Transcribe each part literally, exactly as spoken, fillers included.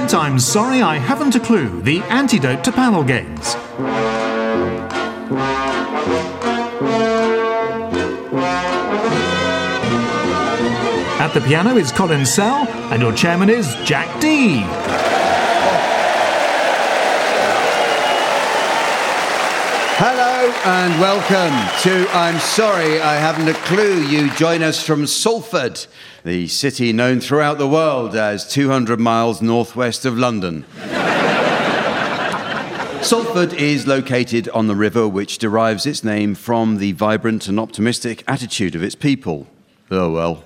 present I'm Sorry I Haven't a Clue, the antidote to panel games. At the piano is Colin Sell, and your chairman is Jack Dee. Hello and welcome to I'm Sorry I Haven't a Clue. You join us from Salford, the city known throughout the world as two hundred miles northwest of London. Salford is located on the river which derives its name from the vibrant and optimistic attitude of its people. Oh well.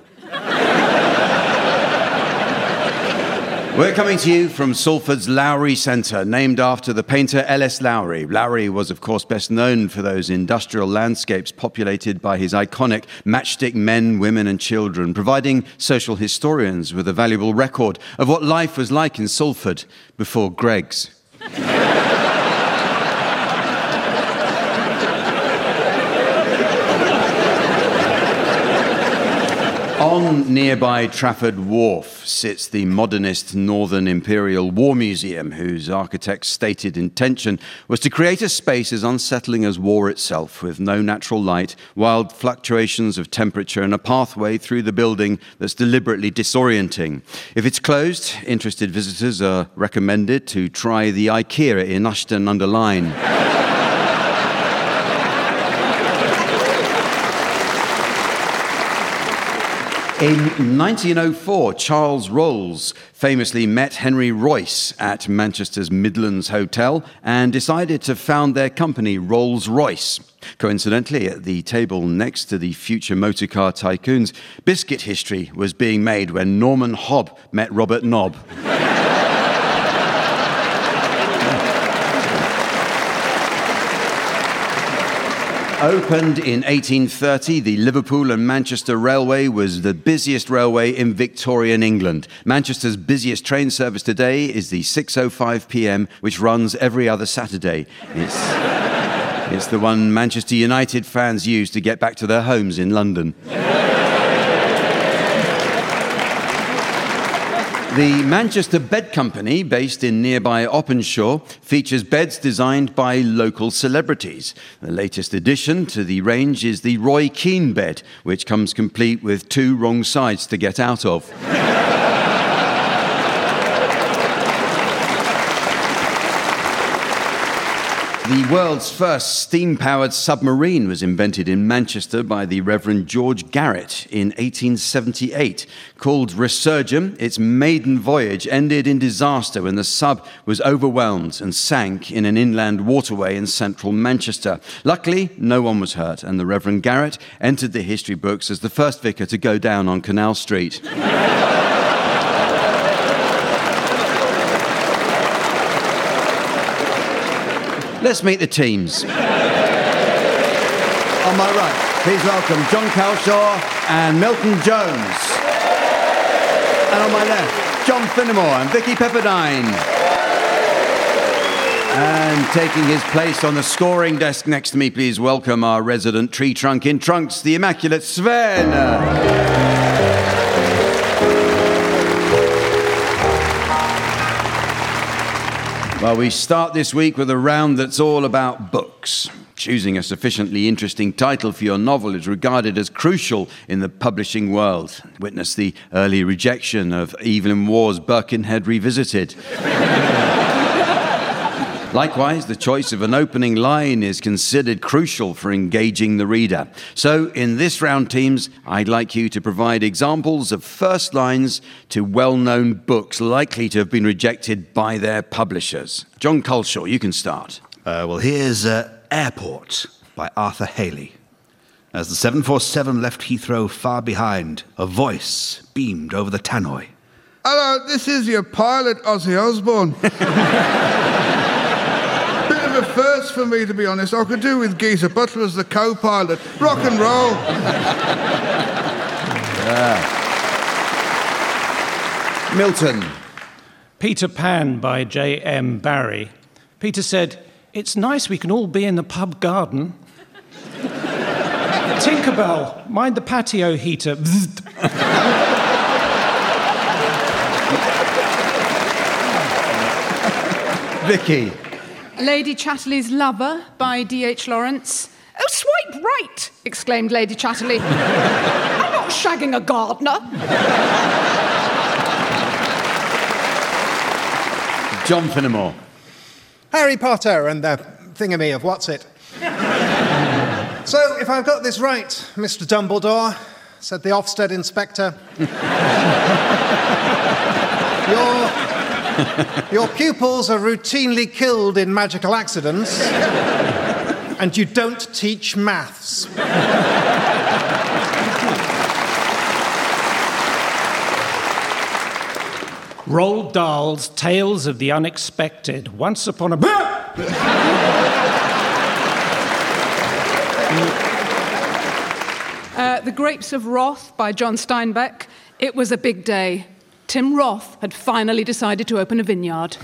We're coming to you from Salford's Lowry Centre, named after the painter L S Lowry. Lowry was, of course, best known for those industrial landscapes populated by his iconic matchstick men, women and children, providing social historians with a valuable record of what life was like in Salford before Greggs. On nearby Trafford Wharf sits the modernist Northern Imperial War Museum, whose architect's stated intention was to create a space as unsettling as war itself, with no natural light, wild fluctuations of temperature, and a pathway through the building that's deliberately disorienting. If it's closed, interested visitors are recommended to try the IKEA in Ashton-under-Lyne. In nineteen oh four, Charles Rolls famously met Henry Royce at Manchester's Midlands Hotel and decided to found their company, Rolls-Royce. Coincidentally, at the table next to the future motorcar tycoons, biscuit history was being made when Norman Hobb met Robert Knobb. Opened in eighteen thirty, the Liverpool and Manchester Railway was the busiest railway in Victorian England. Manchester's busiest train service today is the six oh five p.m, which runs every other Saturday. It's, it's the one Manchester United fans use to get back to their homes in London. The Manchester Bed Company, based in nearby Openshaw, features beds designed by local celebrities. The latest addition to the range is the Roy Keane bed, which comes complete with two wrong sides to get out of. The world's first steam-powered submarine was invented in Manchester by the Reverend George Garrett in eighteen seventy-eight. Called Resurgam, its maiden voyage ended in disaster when the sub was overwhelmed and sank in an inland waterway in central Manchester. Luckily, no one was hurt, and the Reverend Garrett entered the history books as the first vicar to go down on Canal Street. Let's meet the teams. On my right, please welcome John Calshaw and Milton Jones. And on my left, John Finnemore and Vicky Pepperdine. And taking his place on the scoring desk next to me, please welcome our resident tree trunk in trunks, the immaculate Sven. Well, we start this week with a round that's all about books. Choosing a sufficiently interesting title for your novel is regarded as crucial in the publishing world. Witness the early rejection of Evelyn Waugh's Birkenhead Revisited. Likewise, the choice of an opening line is considered crucial for engaging the reader. So, in this round, teams, I'd like you to provide examples of first lines to well-known books likely to have been rejected by their publishers. John Calshaw, you can start. Uh, well, here's uh, Airport by Arthur Haley. As the seven forty-seven left Heathrow far behind, a voice beamed over the tannoy. Hello, this is your pilot, Ozzy Osbourne. A first for me, to be honest. I could do with Geezer Butler as the co-pilot. Rock and roll. Yeah. Milton. Peter Pan by J M Barrie. Peter said, "It's nice we can all be in the pub garden." Tinkerbell, mind the patio heater. Vicky. Lady Chatterley's Lover by D H Lawrence. Oh, swipe right, exclaimed Lady Chatterley. I'm not shagging a gardener. John Finnemore. Harry Potter and the thingamy of what's it. So, if I've got this right, Mister Dumbledore, said the Ofsted inspector, your, your pupils are routinely killed in magical accidents, and you don't teach maths. Roald Dahl's Tales of the Unexpected. Once upon a... uh, The Grapes of Wrath by John Steinbeck. It was a big day. Tim Roth had finally decided to open a vineyard.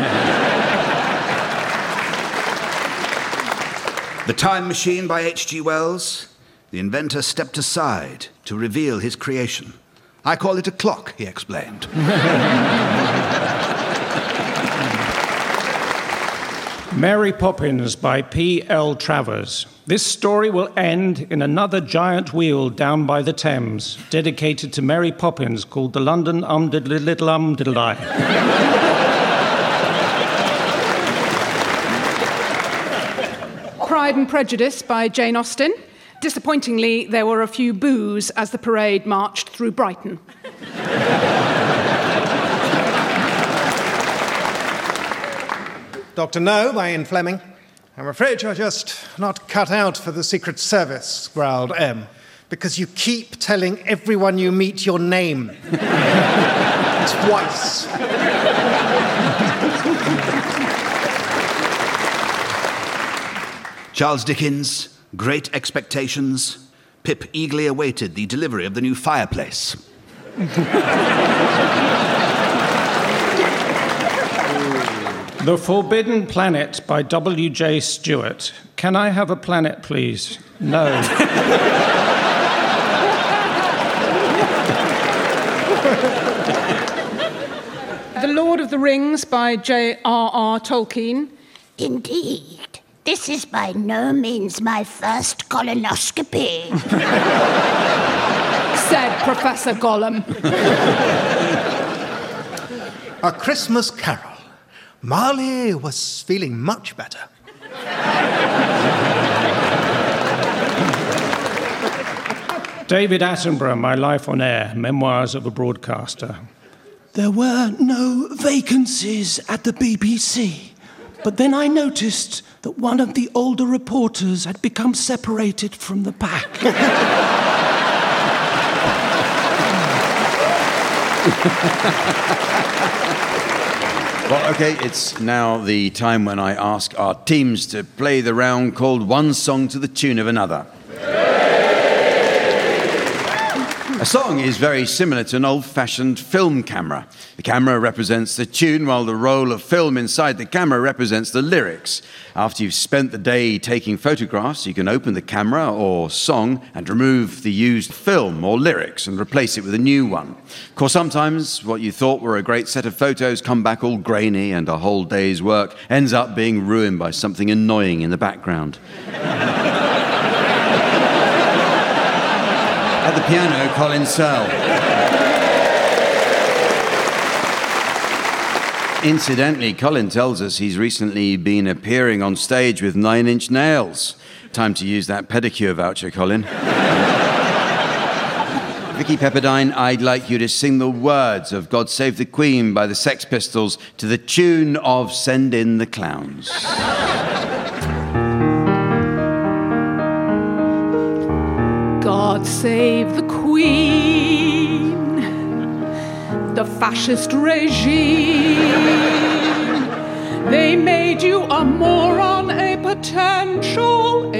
The Time Machine by H G Wells. The inventor stepped aside to reveal his creation. I call it a clock, he explained. Mary Poppins by P L Travers. This story will end in another giant wheel down by the Thames, dedicated to Mary Poppins, called the London Um Diddly Little Um Diddle I. Pride and Prejudice by Jane Austen. Disappointingly, there were a few boos as the parade marched through Brighton. Doctor No by Ian Fleming. I'm afraid you're just not cut out for the Secret Service, growled M, because you keep telling everyone you meet your name. Twice. Charles Dickens, Great Expectations. Pip eagerly awaited the delivery of the new fireplace. The Forbidden Planet by W J Stewart. Can I have a planet, please? No. The Lord of the Rings by J R R Tolkien. Indeed. This is by no means my first colonoscopy, said Professor Gollum. A Christmas Carol. Marley was feeling much better. David Attenborough, My Life on Air, Memoirs of a Broadcaster. There were no vacancies at the B B C, but then I noticed that one of the older reporters had become separated from the pack. Well, OK, it's now the time when I ask our teams to play the round called One Song to the Tune of Another. A song is very similar to an old-fashioned film camera. The camera represents the tune, while the roll of film inside the camera represents the lyrics. After you've spent the day taking photographs, you can open the camera or song and remove the used film or lyrics and replace it with a new one. Of course, sometimes what you thought were a great set of photos come back all grainy, and a whole day's work ends up being ruined by something annoying in the background. At the piano, Colin Searle. Incidentally, Colin tells us he's recently been appearing on stage with Nine Inch Nails. Time to use that pedicure voucher, Colin. Vicky Pepperdine, I'd like you to sing the words of God Save the Queen by the Sex Pistols to the tune of Send in the Clowns. God save the Queen, the fascist regime. They made you a moron, a potential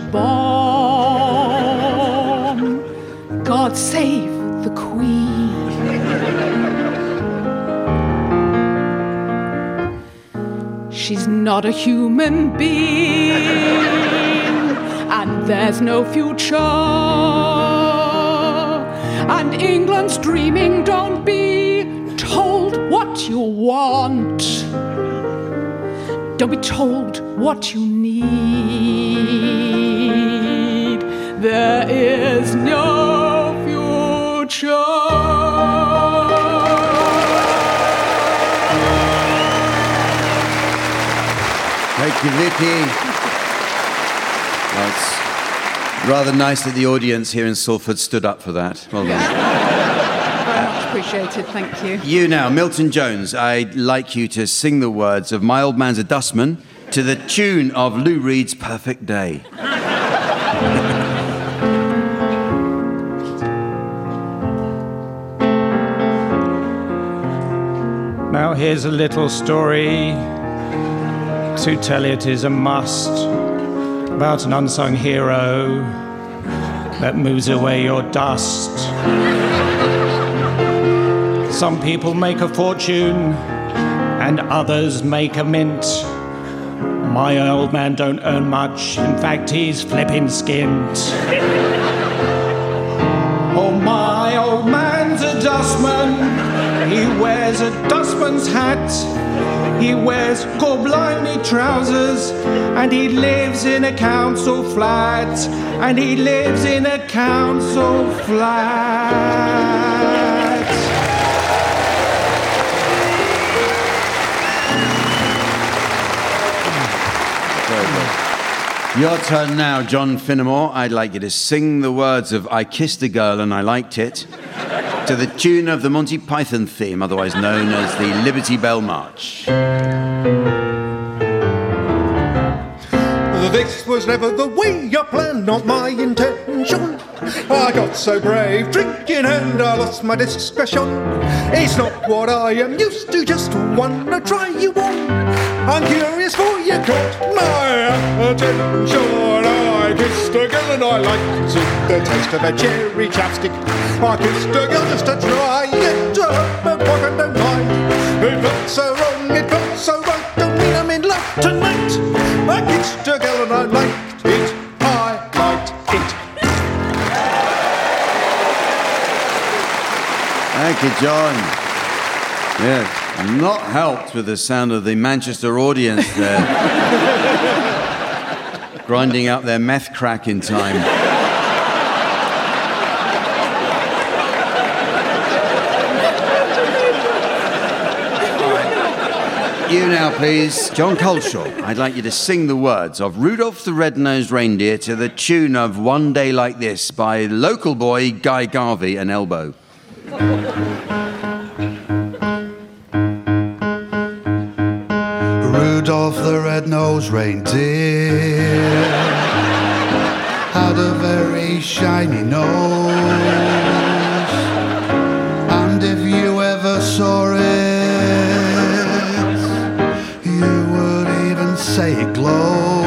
H-bomb. God save the Queen. She's not a human being, and there's no future. And England's dreaming, don't be told what you want. You'll be told what you need. There is no future. Thank you, Vicky. Well, it's rather nice that the audience here in Salford stood up for that. Well done. Very much appreciated, thank you. You now, Milton Jones, I'd like you to sing the words of My Old Man's a Dustman to the tune of Lou Reed's Perfect Day. Now here's a little story. To tell it is a must, about an unsung hero that moves away your dust. Some people make a fortune and others make a mint. My old man don't earn much, in fact he's flipping skint. Oh, my old man's a dustman. He wears a dustman's hat. He wears gorblimey trousers, and he lives in a council flat, and he lives in a council flat. Very good. Your turn now, John Finnemore. I'd like you to sing the words of I Kissed a Girl and I Liked It to the tune of the Monty Python theme, otherwise known as the Liberty Bell March. This was never the way I planned, not my intention. I got so brave, drink in hand, I lost my discretion. It's not what I am used to, just wanna try you on. I'm curious for you caught my attention. I kissed a girl and I liked it, the taste of a cherry chapstick. I kissed a girl just to try it, to hope my boyfriend don't mind. It felt so wrong, it felt so right, don't mean I'm in love tonight. I kissed a girl and I liked it, I liked it. Thank you, John. Yeah, not helped with the sound of the Manchester audience there. Grinding out their meth crack in time. You now, please. John Culshaw, I'd like you to sing the words of Rudolph the Red-Nosed Reindeer to the tune of One Day Like This by local boy Guy Garvey and Elbow. Rudolph the Red-Nosed Reindeer had a very shiny nose, and if you ever saw it, you would even say it glows.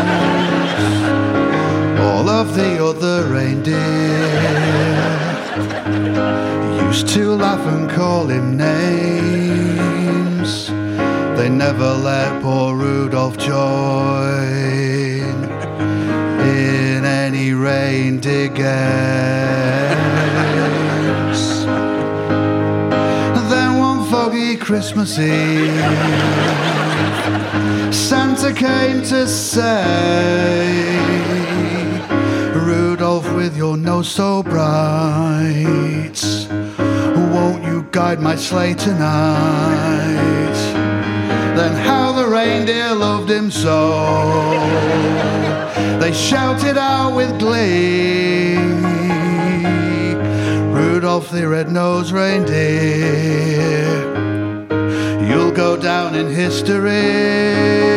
All of the other reindeer used to laugh and call him names. They never let poor Rudolph join in any reindeer games. Then one foggy Christmas Eve, Santa came to say, Rudolph, with your nose so bright, won't you guide my sleigh tonight? Then how the reindeer loved him so, they shouted out with glee, Rudolph the Red-Nosed Reindeer, you'll go down in history.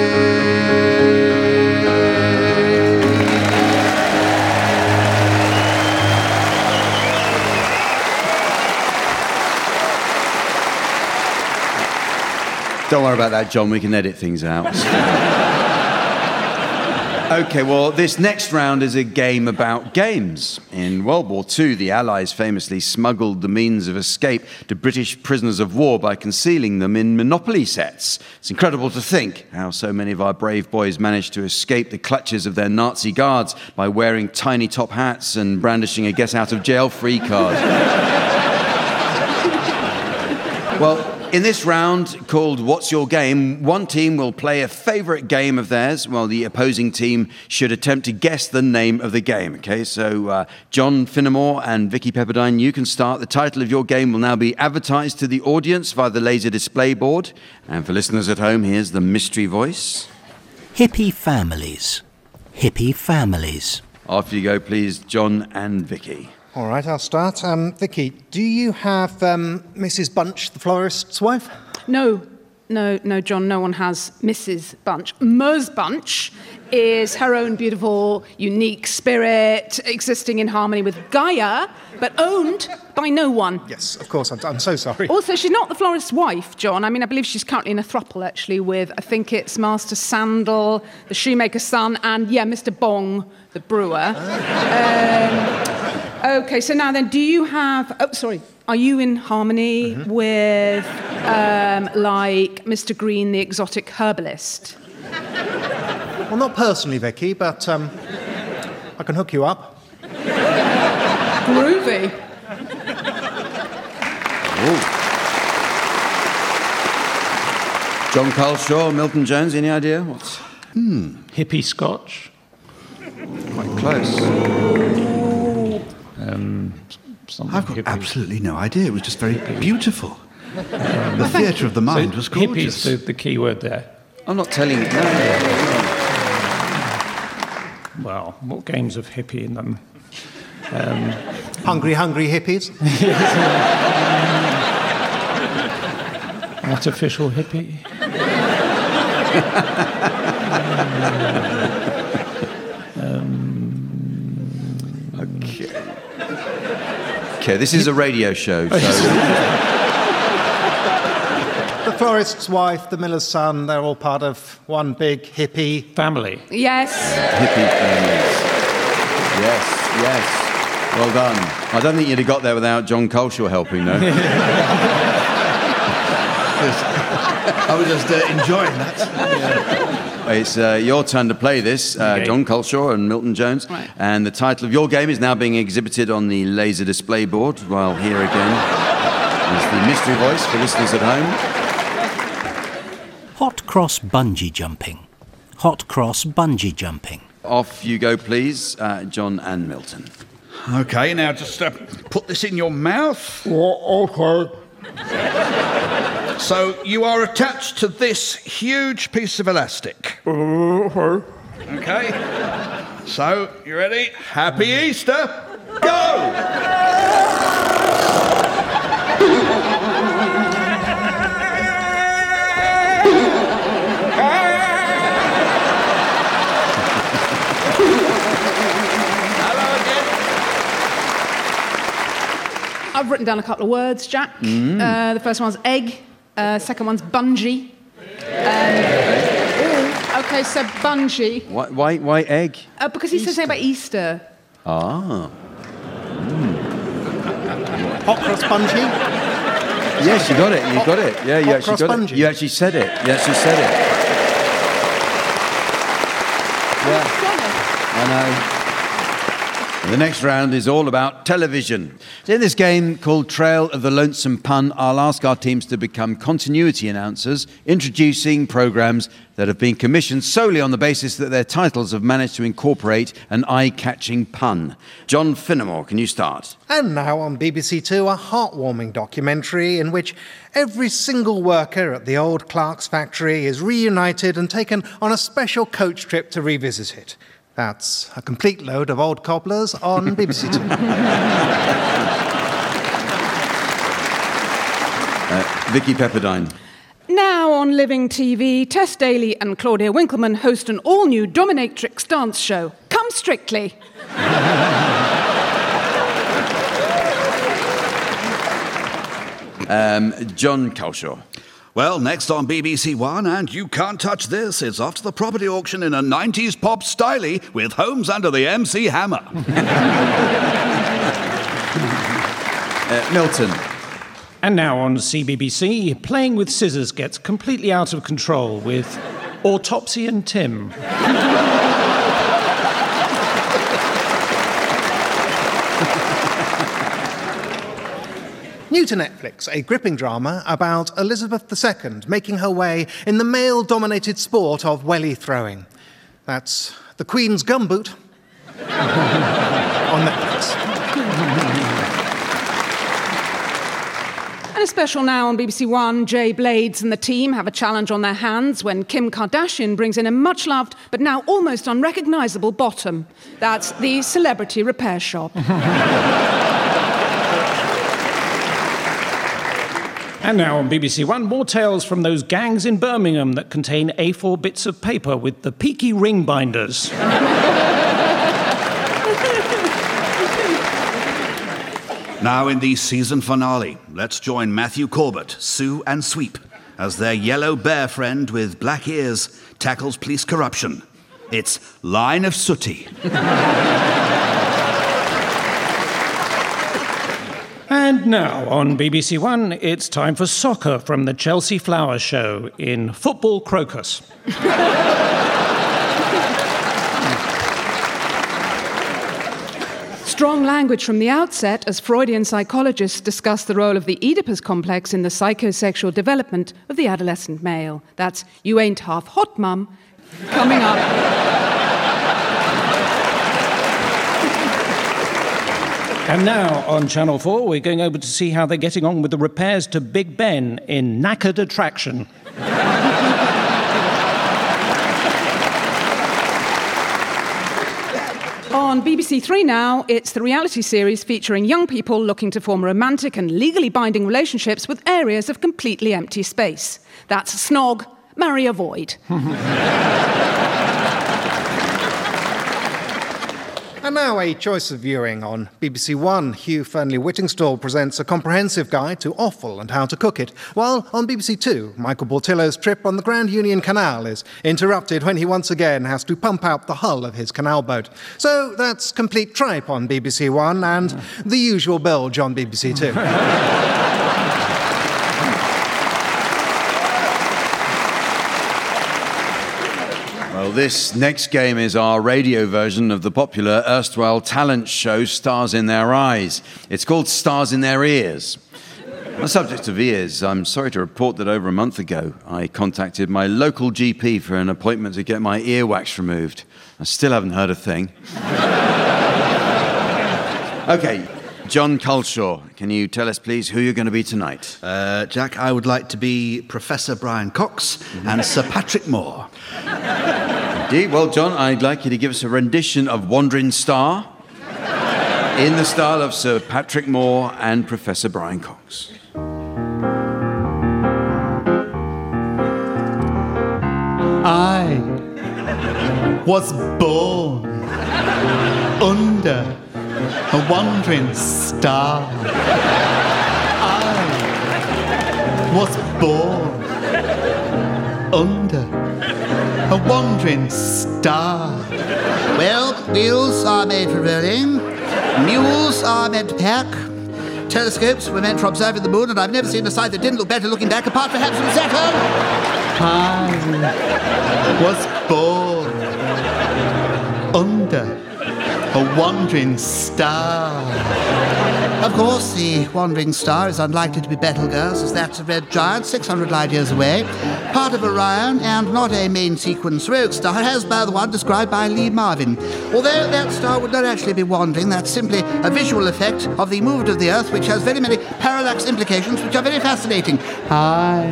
Don't worry about that, John. We can edit things out. OK, well, this next round is a game about games. In World War Two, the Allies famously smuggled the means of escape to British prisoners of war by concealing them in Monopoly sets. It's incredible to think how so many of our brave boys managed to escape the clutches of their Nazi guards by wearing tiny top hats and brandishing a get-out-of-jail-free card. Well, In this round, called What's Your Game, one team will play a favourite game of theirs, while the opposing team should attempt to guess the name of the game. Okay, so uh, John Finnemore and Vicky Pepperdine, you can start. The title of your game will now be advertised to the audience via the laser display board. And for listeners at home, here's the mystery voice. Hippie families. Hippie families. Off you go, please, John and Vicky. All right, I'll start. Um, Vicky, do you have um, Missus Bunch, the florist's wife? No, no, no, John, no one has Missus Bunch. Ms. Bunch is her own beautiful, unique spirit, existing in harmony with Gaia, but owned by no one. Yes, of course, I'm, I'm so sorry. Also, she's not the florist's wife, John. I mean, I believe she's currently in a throuple, actually, with, I think it's Master Sandal, the shoemaker's son, and, yeah, Mister Bong, the brewer. um... OK, so now then, do you have... Oh, sorry. Are you in harmony mm-hmm. with, um, like, Mister Green, the exotic herbalist? Well, not personally, Vicky, but um, I can hook you up. Groovy. Ooh. John Culshaw, Milton Jones, any idea? What's... Hmm. Hippie Scotch. Quite close. Um, I've got hippie. absolutely no idea. It was just very beautiful. The theatre of the mind so was gorgeous. Hippie's the, the key word there. I'm not telling you. No. Well, what games of hippie in them? Um, hungry, hungry hippies? Artificial hippie? Okay, this is a radio show, so... The florist's wife, the miller's son, they're all part of one big hippie... family. Yes. Hippie families. Yes, yes. Well done. I don't think you'd have got there without John Culshaw helping, though. I was just uh, enjoying that. Yeah. It's uh, your turn to play this, uh, okay. John Culshaw and Milton Jones. Right. And the title of your game is now being exhibited on the laser display board, while here again is the mystery voice for listeners at home. Hot cross bungee jumping. Hot cross bungee jumping. Off you go, please, uh, John and Milton. OK, now just uh, put this in your mouth. OK. So you are attached to this huge piece of elastic. OK? So, you ready? Happy Easter! Go! I've written down a couple of words, Jack. Mm. Uh, the first one's egg. Uh, second one's bungee. Um, OK, so bungee. Why, why, why egg? Uh, because he said something about Easter. Ah. Mm. Hot cross bungee? Yes, you got it. You got it. Yeah, you Hot actually cross got bungee. it. You actually said it. You actually said it. Yeah. I know. The next round is all about television. So in this game called Trail of the Lonesome Pun, I'll ask our teams to become continuity announcers, introducing programmes that have been commissioned solely on the basis that their titles have managed to incorporate an eye-catching pun. John Finnemore, can you start? And now on B B C Two, a heartwarming documentary in which every single worker at the old Clark's factory is reunited and taken on a special coach trip to revisit it. That's a complete load of old cobblers on B B C Two. uh, Vicky Pepperdine. Now on Living T V, Tess Daly and Claudia Winkleman host an all-new dominatrix dance show. Come Strictly. um, John Culshaw. Well, next on B B C One, and you can't touch this, it's off to the property auction in a nineties pop styly with Homes under the M C Hammer. uh, Milton. And now on C B B C, Playing with Scissors gets completely out of control with Autopsy and Tim. New new to Netflix, a gripping drama about Elizabeth the Second making her way in the male-dominated sport of welly throwing. That's The Queen's Gumboot on Netflix. And a special now on B B C One, Jay Blades and the team have a challenge on their hands when Kim Kardashian brings in a much-loved but now almost unrecognisable bottom. That's the Celebrity Repair Shop. And now on B B C One, more tales from those gangs in Birmingham that contain A four bits of paper with the peaky ring binders. Now in the season finale, let's join Matthew Corbett, Sue and Sweep as their yellow bear friend with black ears tackles police corruption. It's Line of Sooty. And now on B B C One, it's time for soccer from the Chelsea Flower Show in Football Crocus. Strong language from the outset as Freudian psychologists discuss the role of the Oedipus complex in the psychosexual development of the adolescent male. That's You Ain't Half Hot, Mum, coming up. And now on Channel four, we're going over to see how they're getting on with the repairs to Big Ben in Knackered Attraction. On B B C Three now, it's the reality series featuring young people looking to form romantic and legally binding relationships with areas of completely empty space. That's Snog, Marry, Avoid. And now a choice of viewing on B B C One. Hugh Fearnley-Whittingstall presents a comprehensive guide to offal and how to cook it, while on B B C Two, Michael Portillo's trip on the Grand Union Canal is interrupted when he once again has to pump out the hull of his canal boat. So that's Complete Tripe on B B C One and The Usual Bilge on B B C Two. Well, this next game is our radio version of the popular erstwhile talent show Stars in Their Eyes. It's called Stars in Their Ears. On the subject of ears, I'm sorry to report that over a month ago, I contacted my local G P for an appointment to get my earwax removed. I still haven't heard a thing. OK, John Culshaw, can you tell us, please, who you're going to be tonight? Uh, Jack, I would like to be Professor Brian Cox mm-hmm. and Sir Patrick Moore. Indeed. Well, John, I'd like you to give us a rendition of Wandering Star in the style of Sir Patrick Moore and Professor Brian Cox. I was born under a wandering star. I was born under a wandering star. Well, wheels are made for rolling, mules are meant to pack, telescopes were meant for observing the moon, and I've never seen a sight that didn't look better looking back, apart perhaps from Saturn. I was born under a wandering star. Of course, the wandering star is unlikely to be Betelgeuse, as that's a red giant six hundred light years away, part of Orion, and not a main sequence rogue star, as by the one described by Lee Marvin. Although that star would not actually be wandering, that's simply a visual effect of the movement of the Earth, which has very many parallax implications, which are very fascinating. I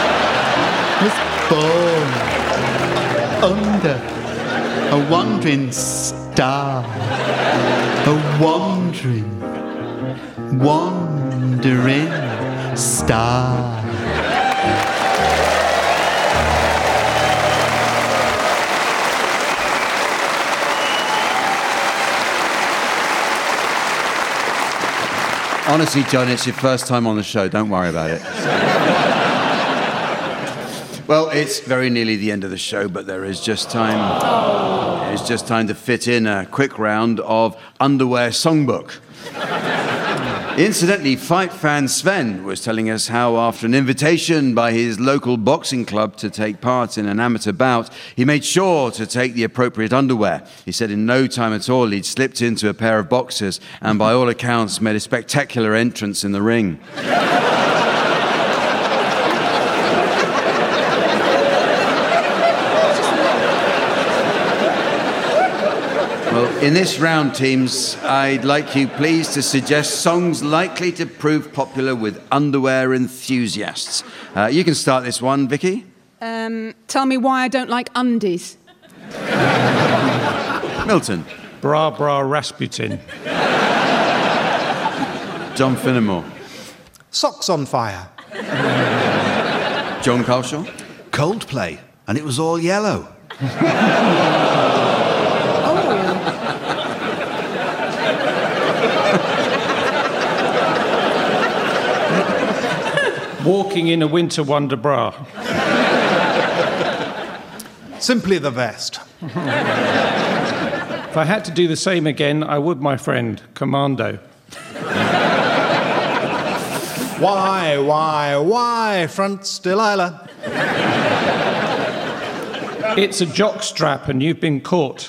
was born under a wandering star, a wandering, wandering star. Honestly, John, it's your first time on the show. Don't worry about it. Well, it's very nearly the end of the show, but there is just time. Oh. It's just time to fit in a quick round of Underwear Songbook. Incidentally, fight fan Sven was telling us how after an invitation by his local boxing club to take part in an amateur bout, he made sure to take the appropriate underwear. He said in no time at all he'd slipped into a pair of boxers and by all accounts made a spectacular entrance in the ring. Well, in this round, teams, I'd like you please to suggest songs likely to prove popular with underwear enthusiasts. Uh, you can start this one, Vicky. Um, tell me why I don't like undies. Milton. Bra Bra Rasputin. John Finnemore. Socks on Fire. John Culshaw. Coldplay, and it was all yellow. Walking in a winter wonder bra. Simply the Best. If I had to do the same again, I would, my friend. Commando. Why, why, why, Fronts Delilah? It's a jockstrap and you've been caught.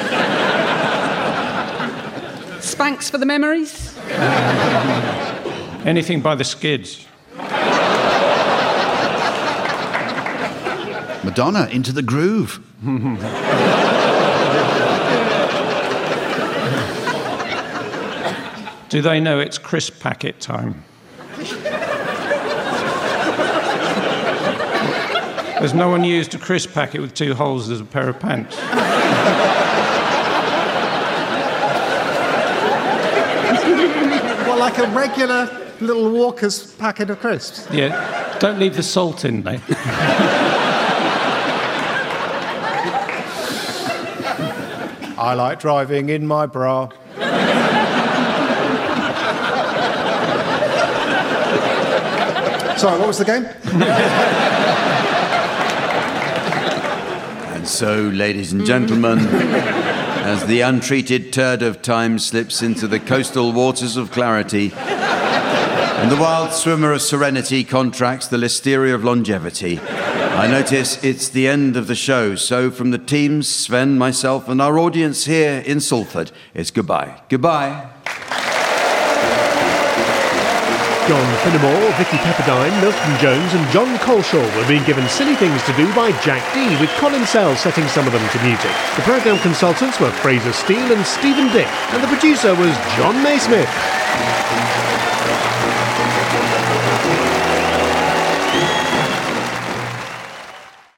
Spanx for the memories. Anything by the Skids. Madonna, Into the Groove. Do they know it's crisp packet time? There's no one used a crisp packet with two holes as a pair of pants. Well, like a regular little Walker's packet of crisps. Yeah, don't leave the salt in, though. I like driving in my bra. Sorry, what was the game? And so, ladies and gentlemen, as the untreated turd of time slips into the coastal waters of clarity, and the wild swimmer of serenity contracts the listeria of longevity, I notice it's the end of the show. So from the teams, Sven, myself, and our audience here in Salford, it's goodbye. Goodbye. John Finnemore, Vicky Pepperdine, Milton Jones and John Colshaw were being given Silly Things to Do by Jack Dee, with Colin Sell setting some of them to music. The programme consultants were Fraser Steele and Stephen Dick, and the producer was John Naismith.